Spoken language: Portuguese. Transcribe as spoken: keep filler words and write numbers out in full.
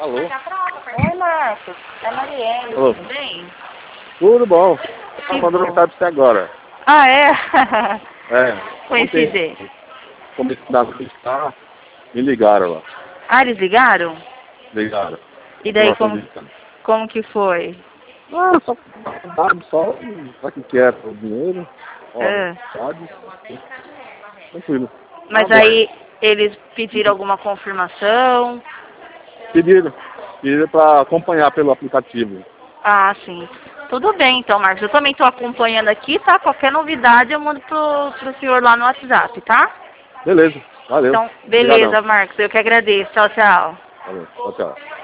Alô? Oi, Marcos. É Marielle, Alô? tudo bem? Tudo bom. Que Tô mandando bom. mensagem pra você agora. Ah, é? É. Coincidência. Comecei a visitar, me ligaram lá. Ah, eles ligaram? Ligaram. E daí, Informação como, de visita. como que foi? Ah, só dado só, só que quer o dinheiro. Ó, É. sabe? Tranquilo. Mas Nada. aí, eles pediram alguma confirmação? Pediram. Pediram pra acompanhar pelo aplicativo. Ah, sim. Tudo bem, então, Marcos. Eu também estou acompanhando aqui, tá? Qualquer novidade eu mando pro, pro senhor lá no WhatsApp, tá? Beleza. Valeu. Então, Obrigadão. beleza, Marcos. Eu que agradeço. Tchau, tchau. Valeu. Tchau, tchau.